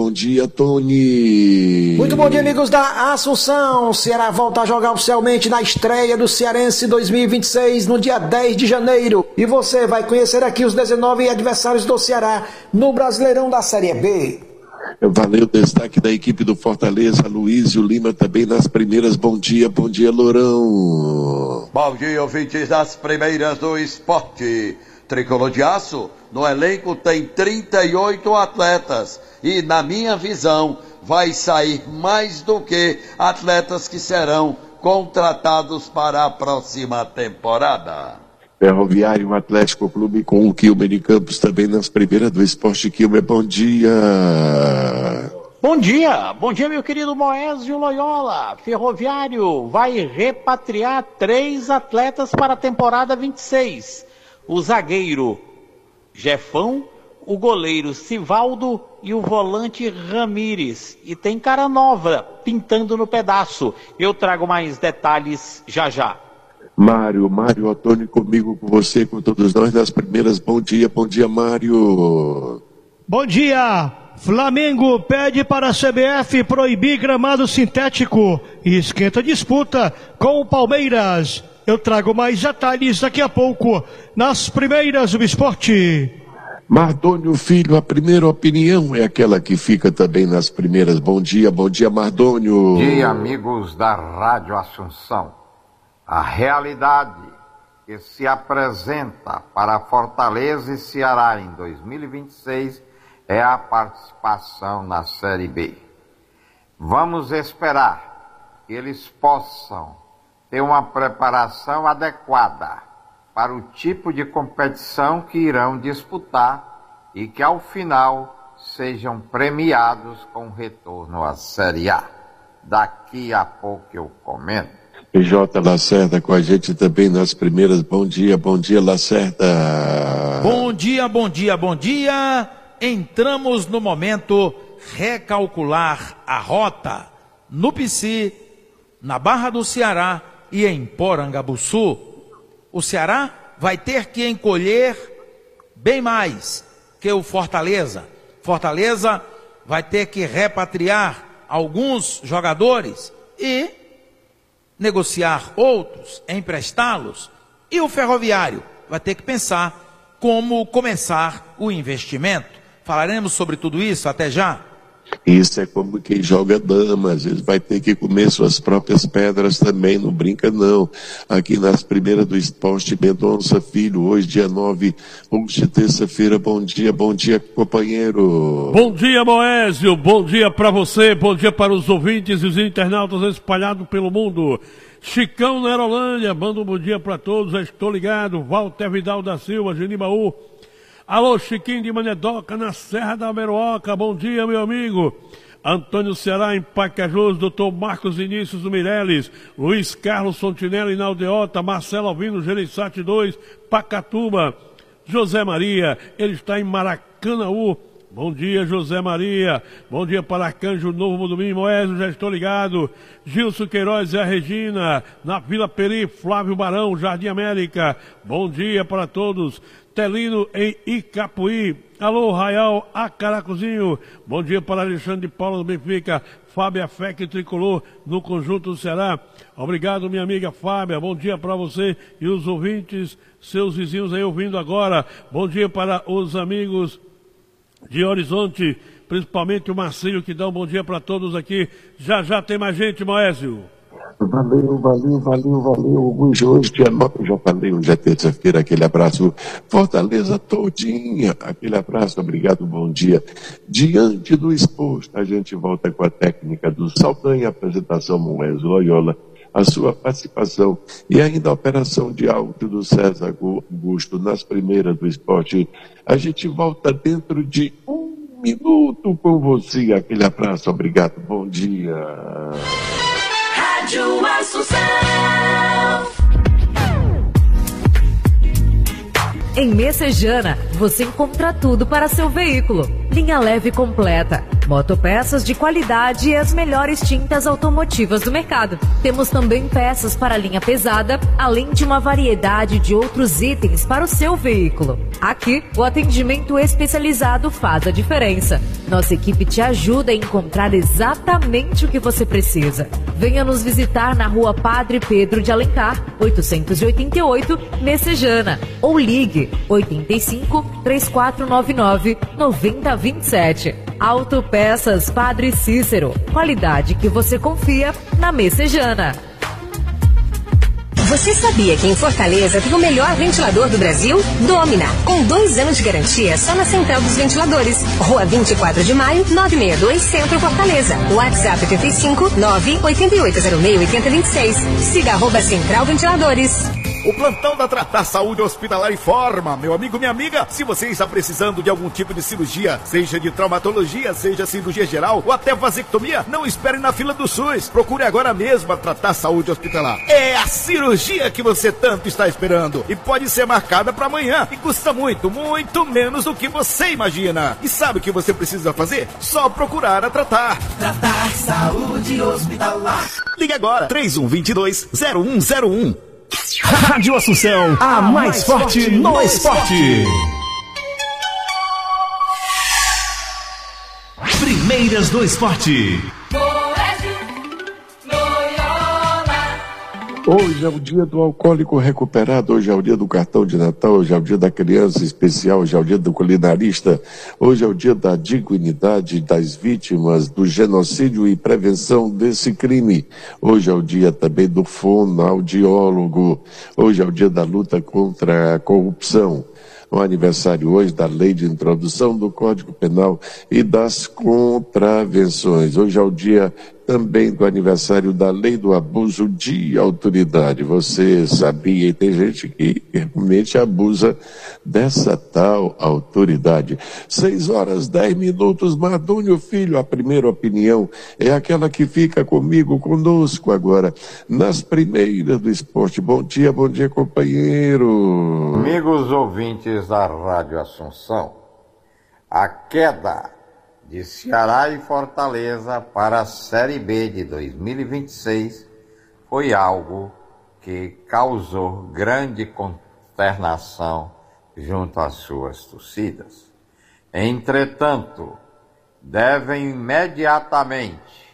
Tony. Muito bom dia, amigos da Assunção. O Ceará volta a jogar oficialmente na estreia do Cearense 2026, no dia 10 de janeiro. E você vai conhecer aqui os 19 adversários do Ceará no Brasileirão da Série B. Valeu, destaque da equipe do Fortaleza, Luísio Lima também nas primeiras. Bom dia, Lourão. Bom dia, ouvintes das primeiras do esporte. Tricolor de Aço, no elenco tem 38 atletas e, na minha visão, vai sair mais do que atletas que serão contratados para a próxima temporada. Ferroviário Atlético Clube com o Quilmer de Campos também nas primeiras do esporte. Quilmer, bom dia. Bom dia, meu querido Moésio Loyola. Ferroviário vai repatriar 3 atletas para a temporada 26. O zagueiro Jefão, o goleiro Sivaldo e o volante Ramires. E tem cara nova pintando no pedaço. Eu trago mais detalhes já. Mário Ottoni comigo, com você, com todos nós nas primeiras. Bom dia, Mário. Bom dia. Flamengo pede para a CBF proibir gramado sintético e esquenta disputa com o Palmeiras. Eu trago mais detalhes daqui a pouco nas primeiras do esporte. Mardônio Filho, a primeira opinião é aquela que fica também nas primeiras. Bom dia, Mardônio. Bom dia, amigos da Rádio Assunção. A realidade que se apresenta para Fortaleza e Ceará em 2026 é a participação na Série B. Vamos esperar que eles possam ter uma preparação adequada para o tipo de competição que irão disputar e que ao final sejam premiados com retorno à Série A. Daqui a pouco eu comento. PJ Lacerda com a gente também nas primeiras. Bom dia, Lacerda. Bom dia. Entramos no momento recalcular a rota no PC, na Barra do Ceará e em Porangabuçu. O Ceará vai ter que encolher bem mais que o Fortaleza. Fortaleza vai ter que repatriar alguns jogadores e negociar outros, emprestá-los, e o Ferroviário vai ter que pensar como começar o investimento. Falaremos sobre tudo isso até já. Isso é como quem joga dama, às vezes vai ter que comer suas próprias pedras também, não brinca não. Aqui nas primeiras do esporte, Mendonça Filho, hoje dia 9, hoje terça-feira. Bom dia, companheiro. Bom dia, Moésio, bom dia para você, bom dia para os ouvintes e os internautas espalhados pelo mundo. Chicão na Aerolândia, manda um bom dia para todos, já estou ligado. Walter Vidal da Silva, Genibaú. Alô, Chiquinho de Manedoca, na Serra da Meroca, bom dia, meu amigo. Antônio Ceará, em Pacajus, doutor Marcos Vinícius do Mireles, Luiz Carlos Fontinelli, na Aldeota, Marcelo Alvino, Gereissati 2, Pacatuba, José Maria, ele está em Maracanaú, Bom dia, José Maria. Bom dia para Arcanjo Novo Domingo. Moésio, já estou ligado. Gilson Queiroz e a Regina. Na Vila Peri, Flávio Barão, Jardim América. Bom dia para todos. Telino em Icapuí. Alô, Raial Acaracuzinho. Bom dia para Alexandre de Paula do Benfica. Fábia Fec Tricolor no Conjunto do Ceará. Obrigado, minha amiga Fábia. Bom dia para você e os ouvintes, seus vizinhos aí ouvindo agora. Bom dia para os amigos de Horizonte, principalmente o Marcinho, que dá um bom dia para todos aqui. Já tem mais gente, Moésio. Valeu. Hoje, dia 9, eu já falei, hoje é terça-feira, aquele abraço. Fortaleza todinha, aquele abraço, obrigado, bom dia. Diante do exposto, a gente volta com a técnica do Saldanha, apresentação Moésio Loyola, a sua participação e ainda a operação de áudio do César Augusto nas primeiras do esporte. A gente volta dentro de 1 minuto com você. Aquele abraço, obrigado, bom dia. Rádio Assunção. Em Messejana, você encontra tudo para seu veículo. Linha leve completa, motopeças de qualidade e as melhores tintas automotivas do mercado. Temos também peças para linha pesada, além de uma variedade de outros itens para o seu veículo. Aqui, o atendimento especializado faz a diferença. Nossa equipe te ajuda a encontrar exatamente o que você precisa. Venha nos visitar na Rua Padre Pedro de Alencar, 888, Messejana, ou ligue 85 3499 9027. Autopeças Padre Cícero, qualidade que você confia na Messejana. Você sabia que em Fortaleza tem o melhor ventilador do Brasil? Domina, com 2 anos de garantia só na Central dos Ventiladores. Rua 24 de Maio, 962, Centro Fortaleza. WhatsApp 85 98806 8026. Siga @Central Ventiladores. O plantão da Tratar Saúde Hospitalar informa, meu amigo, minha amiga, se você está precisando de algum tipo de cirurgia, seja de traumatologia, seja cirurgia geral ou até vasectomia, não espere na fila do SUS. Procure agora mesmo a Tratar Saúde Hospitalar. É a cirurgia que você tanto está esperando e pode ser marcada para amanhã e custa muito menos do que você imagina. E sabe o que você precisa fazer? Só procurar a Tratar. Tratar Saúde Hospitalar. Ligue agora, 3122-0101. Rádio Assunção, a mais forte no esporte. Primeiras do esporte. Hoje é o dia do alcoólico recuperado, hoje é o dia do cartão de Natal, hoje é o dia da criança especial, hoje é o dia do culinarista, hoje é o dia da dignidade das vítimas do genocídio e prevenção desse crime. Hoje é o dia também do fonoaudiólogo, hoje é o dia da luta contra a corrupção. O aniversário hoje da Lei de Introdução do Código Penal e das Contravenções. Hoje é o dia também do aniversário da Lei do Abuso de Autoridade. Você sabia, e tem gente que realmente abusa dessa tal autoridade. 6h10, Mardônio Filho, a primeira opinião é aquela que fica conosco agora, nas primeiras do esporte. Bom dia, companheiro. Amigos ouvintes da Rádio Assunção, a queda de Ceará e Fortaleza para a Série B de 2026 foi algo que causou grande consternação junto às suas torcidas. Entretanto, devem imediatamente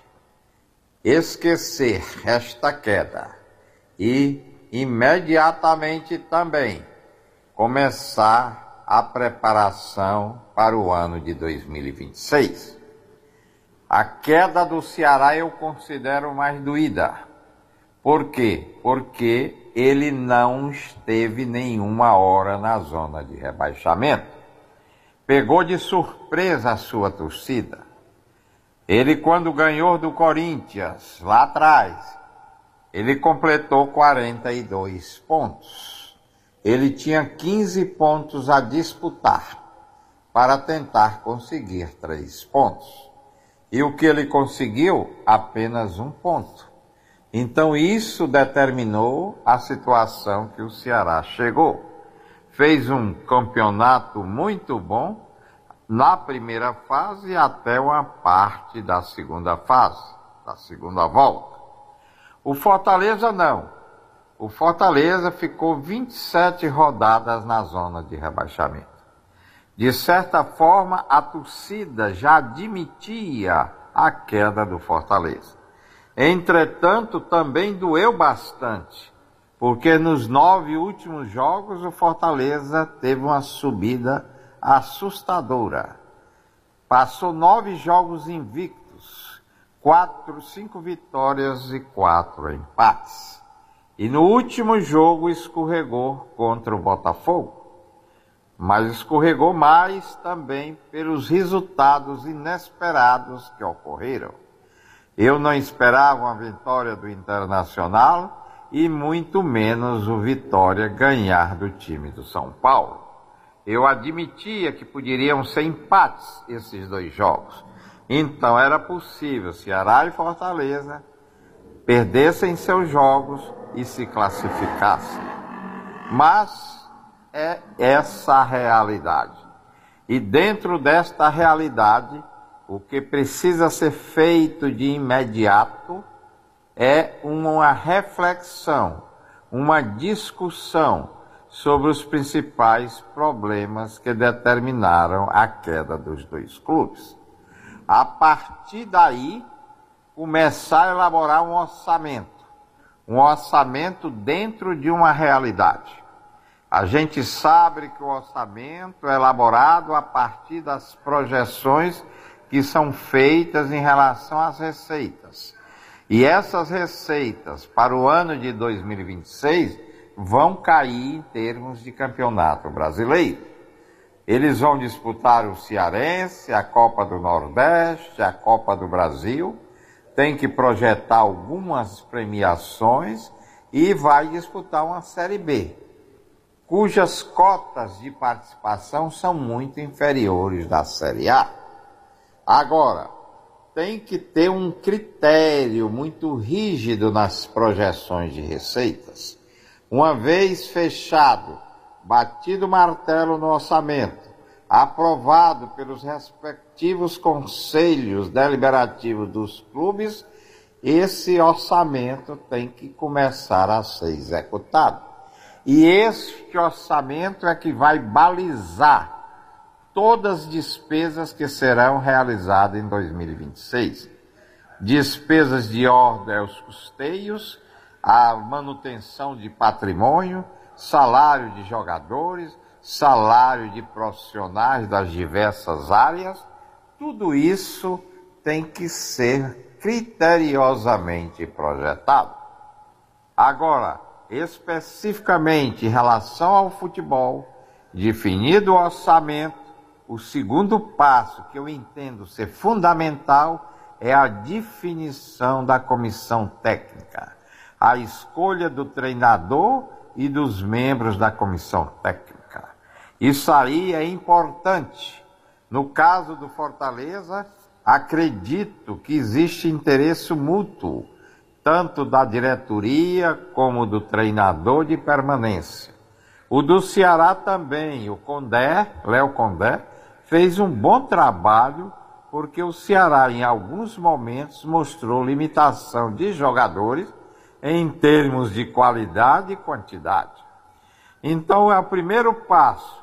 esquecer esta queda e imediatamente também começar a preparação para o ano de 2026. A queda do Ceará eu considero mais doída. Por quê? Porque ele não esteve nenhuma hora na zona de rebaixamento. Pegou de surpresa a sua torcida. Ele, quando ganhou do Corinthians, lá atrás, ele completou 42 pontos. Ele tinha 15 pontos a disputar para tentar conseguir 3 pontos. E o que ele conseguiu? Apenas 1 ponto. Então isso determinou a situação que o Ceará chegou. Fez um campeonato muito bom, na primeira fase até uma parte da segunda fase, da segunda volta. O Fortaleza não. O Fortaleza ficou 27 rodadas na zona de rebaixamento. De certa forma, a torcida já admitia a queda do Fortaleza. Entretanto, também doeu bastante, porque nos 9 últimos jogos o Fortaleza teve uma subida assustadora. Passou 9 jogos invictos, 5 vitórias e 4 empates. E no último jogo escorregou contra o Botafogo. Mas escorregou mais também pelos resultados inesperados que ocorreram. Eu não esperava uma vitória do Internacional e muito menos o Vitória ganhar do time do São Paulo. Eu admitia que poderiam ser empates esses 2 jogos. Então era possível Ceará e Fortaleza perdessem seus jogos e se classificassem. Mas é essa a realidade. E dentro desta realidade, o que precisa ser feito de imediato é uma reflexão, uma discussão sobre os principais problemas que determinaram a queda dos 2 clubes. A partir daí, começar a elaborar um orçamento dentro de uma realidade. A gente sabe que o orçamento é elaborado a partir das projeções que são feitas em relação às receitas. E essas receitas para o ano de 2026 vão cair em termos de campeonato brasileiro. Eles vão disputar o Cearense, a Copa do Nordeste, a Copa do Brasil, tem que projetar algumas premiações e vai disputar uma Série B, cujas cotas de participação são muito inferiores da Série A. Agora, tem que ter um critério muito rígido nas projeções de receitas. Uma vez fechado, batido o martelo no orçamento, aprovado pelos respectivos conselhos deliberativos dos clubes, esse orçamento tem que começar a ser executado. E este orçamento é que vai balizar todas as despesas que serão realizadas em 2026. Despesas de ordem aos custeios, a manutenção de patrimônio, salário de jogadores, salário de profissionais das diversas áreas, tudo isso tem que ser criteriosamente projetado. Agora, especificamente em relação ao futebol, definido o orçamento, o segundo passo que eu entendo ser fundamental é a definição da comissão técnica, a escolha do treinador e dos membros da comissão técnica. Isso aí é importante. No caso do Fortaleza, acredito que existe interesse mútuo, tanto da diretoria como do treinador de permanência. O do Ceará também, o Condé, Léo Condé, fez um bom trabalho, porque o Ceará em alguns momentos mostrou limitação de jogadores em termos de qualidade e quantidade. Então é o primeiro passo,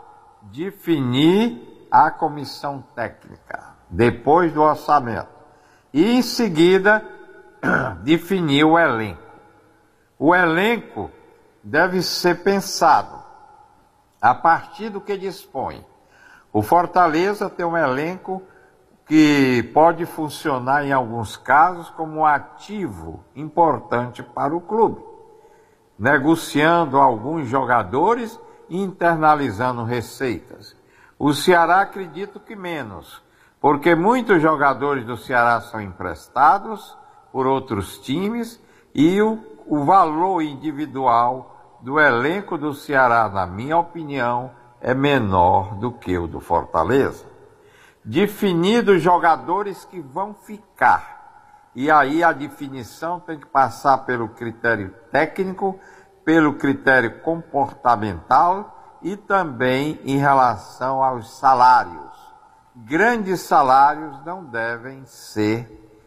definir a comissão técnica, depois do orçamento. E em seguida, definir o elenco. O elenco deve ser pensado a partir do que dispõe. O Fortaleza tem um elenco que pode funcionar em alguns casos como um ativo importante para o clube, negociando alguns jogadores e internalizando receitas. O Ceará acredito que menos, porque muitos jogadores do Ceará são emprestados por outros times e o valor individual do elenco do Ceará, na minha opinião, é menor do que o do Fortaleza. Definidos os jogadores que vão ficar, e aí a definição tem que passar pelo critério técnico, pelo critério comportamental e também em relação aos salários. grandes salários não devem ser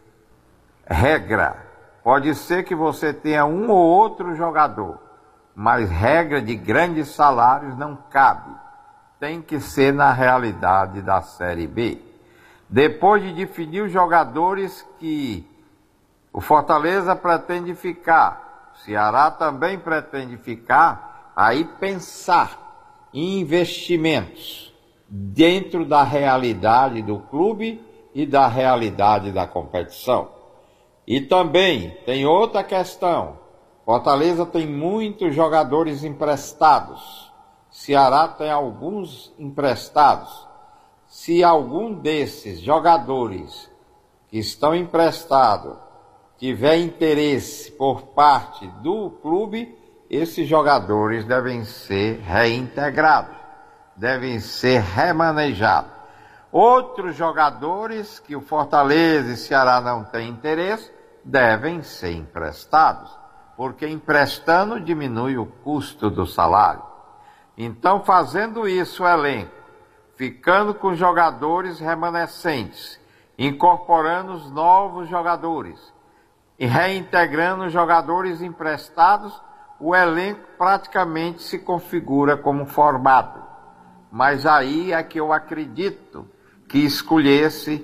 regra. Pode ser que você tenha um ou outro jogador, mas regra de grandes salários não cabe. Tem que ser na realidade da Série B. Depois de definir os jogadores que o Fortaleza pretende ficar, o Ceará também pretende ficar, aí pensar em investimentos dentro da realidade do clube e da realidade da competição. E também tem outra questão. Fortaleza tem muitos jogadores emprestados. Ceará tem alguns emprestados. Se algum desses jogadores que estão emprestados tiver interesse por parte do clube, esses jogadores devem ser reintegrados, devem ser remanejados. Outros jogadores que o Fortaleza e Ceará não têm interesse, devem ser emprestados, porque emprestando diminui o custo do salário. Então, fazendo isso, o elenco, ficando com jogadores remanescentes, incorporando os novos jogadores e reintegrando os jogadores emprestados, o elenco praticamente se configura como formado. Mas aí é que eu acredito que escolhesse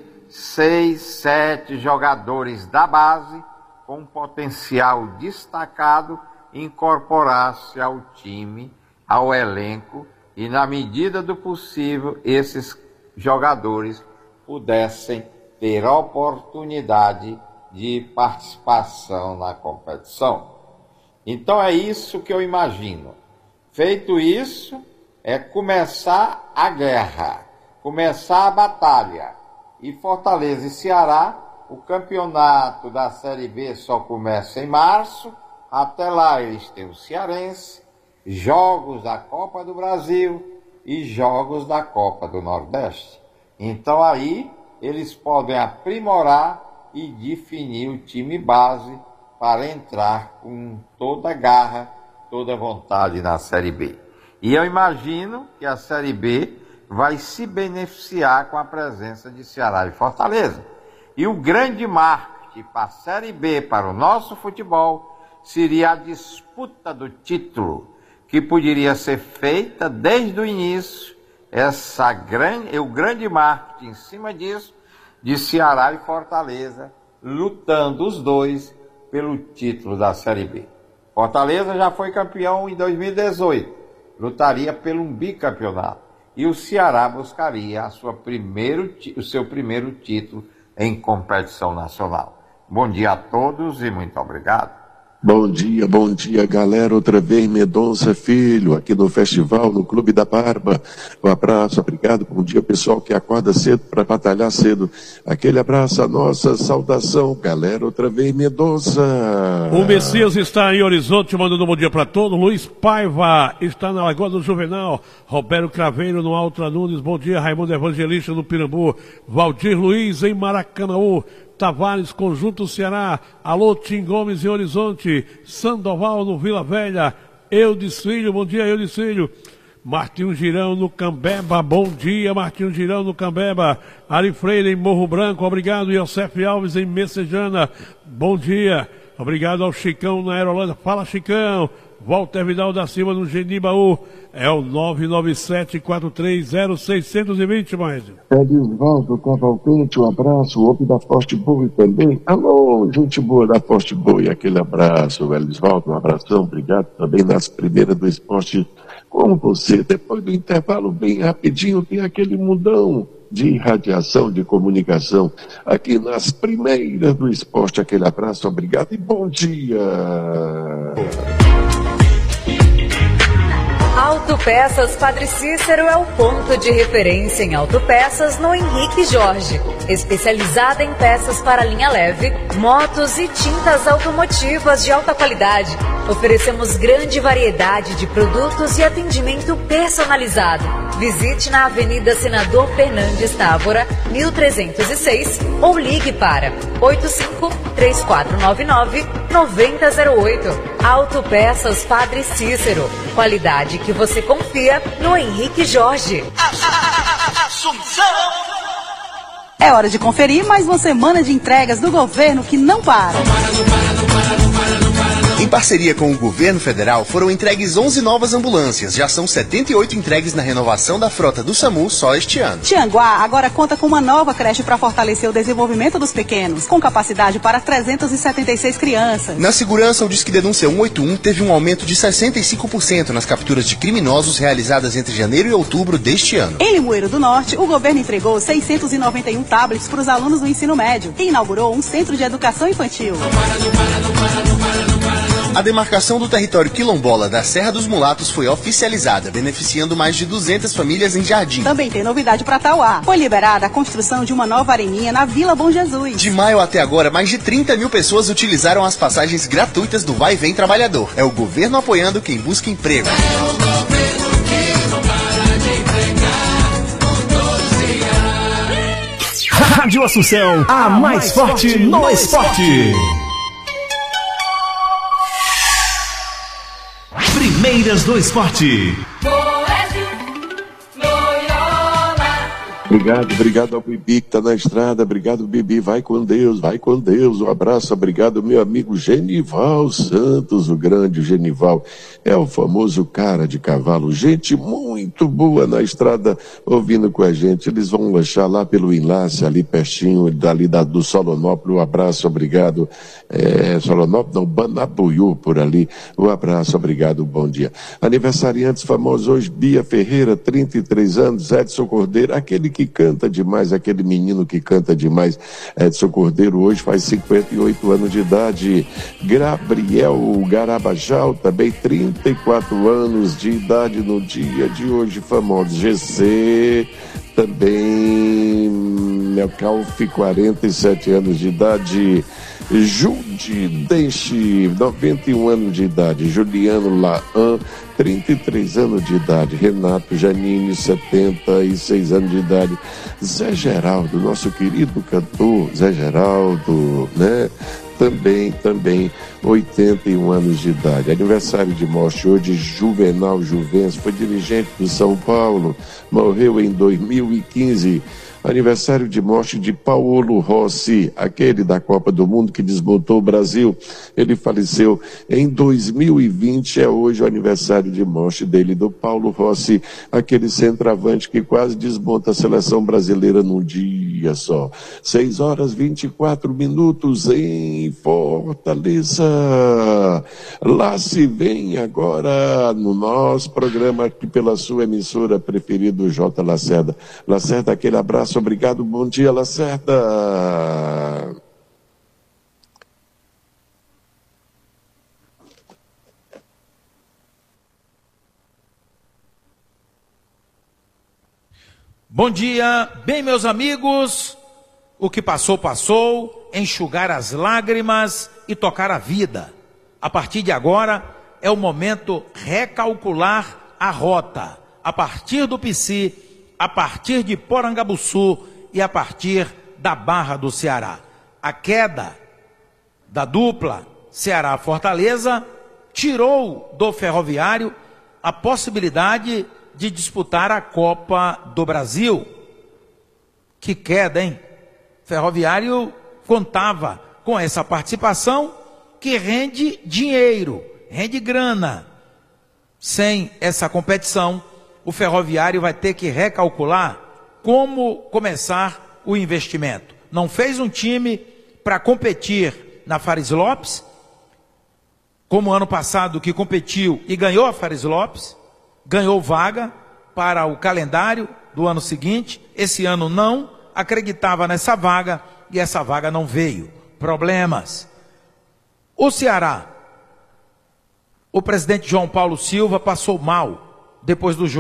6, 7 jogadores da base com potencial destacado, incorporasse ao time, ao elenco, e na medida do possível esses jogadores pudessem ter oportunidade de participação na competição. Então é isso que eu imagino. Feito isso, é começar a guerra, começar a batalha. E Fortaleza e Ceará, o campeonato da Série B só começa em março. Até lá eles têm o Cearense, jogos da Copa do Brasil e jogos da Copa do Nordeste. Então aí eles podem aprimorar e definir o time base para entrar com toda a garra, toda a vontade na Série B. E eu imagino que a Série B vai se beneficiar com a presença de Ceará e Fortaleza. E o grande marketing para a Série B, para o nosso futebol, seria a disputa do título, que poderia ser feita desde o início, o grande marketing em cima disso, de Ceará e Fortaleza, lutando os dois pelo título da Série B. Fortaleza já foi campeão em 2018, lutaria pelo um bicampeonato. E o Ceará buscaria o seu primeiro título em competição nacional. Bom dia a todos e muito obrigado. Bom dia, galera. Outra vez, Mendonça Filho, aqui no festival, no Clube da Barba. Um abraço, obrigado. Bom dia, pessoal que acorda cedo para batalhar cedo. Aquele abraço, a nossa saudação, galera. Outra vez, Mendonça. O Messias está em Horizonte, mandando um bom dia para todos. Luiz Paiva está na Lagoa do Juvenal. Roberto Craveiro no Altra Nunes. Bom dia, Raimundo Evangelista no Pirambu. Valdir Luiz em Maracanaú. Tavares, Conjunto Ceará. Alô, Tim Gomes em Horizonte. Sandoval no Vila Velha. Eudes Filho, bom dia, Eudes Filho. Martinho Girão no Cambeba, bom dia, Martinho Girão no Cambeba. Ari Freire em Morro Branco, obrigado. Iosef Alves em Messejana, bom dia. Obrigado ao Chicão na Aerolândia. Fala, Chicão. Walter Vidal da Silva no Genibaú. É o 997-430620, Maestro. Edisvaldo Cavalcante, um abraço. O da Forte Boa também. Alô, gente boa da Forte Boa. Aquele abraço, Edisvaldo, um abração. Obrigado também nas primeiras do esporte com você. Depois do intervalo, bem rapidinho, tem aquele mundão de radiação, de comunicação, aqui nas primeiras do esporte. Aquele abraço, obrigado e bom dia. Autopeças Padre Cícero é o ponto de referência em autopeças no Henrique Jorge. Especializada em peças para linha leve, motos e tintas automotivas de alta qualidade. Oferecemos grande variedade de produtos e atendimento personalizado. Visite na Avenida Senador Fernandes Távora, 1306 ou ligue para 85-3499-9008. Autopeças Padre Cícero. Qualidade que você confia no Henrique Jorge. Assunção! É hora de conferir mais uma semana de entregas do governo que não para. Em parceria com o governo federal, foram entregues 11 novas ambulâncias. Já são 78 entregues na renovação da frota do SAMU só este ano. Tianguá agora conta com uma nova creche para fortalecer o desenvolvimento dos pequenos, com capacidade para 376 crianças. Na segurança, o Disque Denúncia 181 teve um aumento de 65% nas capturas de criminosos realizadas entre janeiro e outubro deste ano. Em Limoeiro do Norte, o governo entregou 691 tablets para os alunos do ensino médio e inaugurou um centro de educação infantil. A demarcação do território quilombola da Serra dos Mulatos foi oficializada, beneficiando mais de 200 famílias em Jardim. Também tem novidade para Tauá. Foi liberada a construção de uma nova areninha na Vila Bom Jesus. De maio até agora, mais de 30 mil pessoas utilizaram as passagens gratuitas do Vai e Vem Trabalhador. É o governo apoiando quem busca emprego. Rádio Assunção, a mais forte no esporte. Primeiras do esporte. Obrigado ao Bibi que está na estrada, obrigado Bibi, vai com Deus, um abraço, obrigado meu amigo Genival Santos, o grande Genival, é o famoso cara de cavalo, gente muito boa na estrada, ouvindo com a gente, eles vão lanchar lá pelo Enlace, ali pertinho, dali do Solonópolis, um abraço, obrigado, Solonópolis não, Banabuiú por ali, um abraço, obrigado, bom dia. Aniversariantes famosos hoje, Bia Ferreira, 33 anos, Edson Cordeiro, aquele que canta demais, aquele menino que canta demais, Edson Cordeiro hoje faz 58 anos de idade. Gabriel Garabajal, também 34 anos de idade no dia de hoje, famoso. GC, também Melcalf, 47 anos de idade. Jude Denche, 91 anos de idade. Juliano Laan, 33 anos de idade. Renato Janine, 76 anos de idade. Zé Geraldo, nosso querido cantor, Zé Geraldo, né? Também 81 anos de idade. Aniversário de morte hoje, Juvenal Juvencio, foi dirigente do São Paulo, morreu em 2015. Aniversário de morte de Paulo Rossi, aquele da Copa do Mundo que desmontou o Brasil. Ele faleceu em 2020, é hoje o aniversário de morte dele, do Paulo Rossi, aquele centroavante que quase desmonta a seleção brasileira num dia só. 6h24 em Fortaleza. Lá se vem agora no nosso programa aqui pela sua emissora preferida, o J. Lacerda. Lacerda, aquele abraço. Obrigado, bom dia, Lacerda. Bom dia, bem meus amigos, o que passou, passou, enxugar as lágrimas e tocar a vida. A partir de agora é o momento recalcular a rota, a partir do Pici, a partir de Porangabuçu e a partir da Barra do Ceará. A queda da dupla Ceará-Fortaleza tirou do Ferroviário a possibilidade de disputar a Copa do Brasil. Que queda, hein? Ferroviário contava com essa participação que rende dinheiro, rende grana. Sem essa competição, o Ferroviário vai ter que recalcular como começar o investimento. Não fez um time para competir na Fares Lopes, como ano passado que competiu e ganhou a Fares Lopes, ganhou vaga para o calendário do ano seguinte. Esse ano não acreditava nessa vaga e essa vaga não veio. Problemas. O Ceará, o presidente João Paulo Silva passou mal depois do jogo.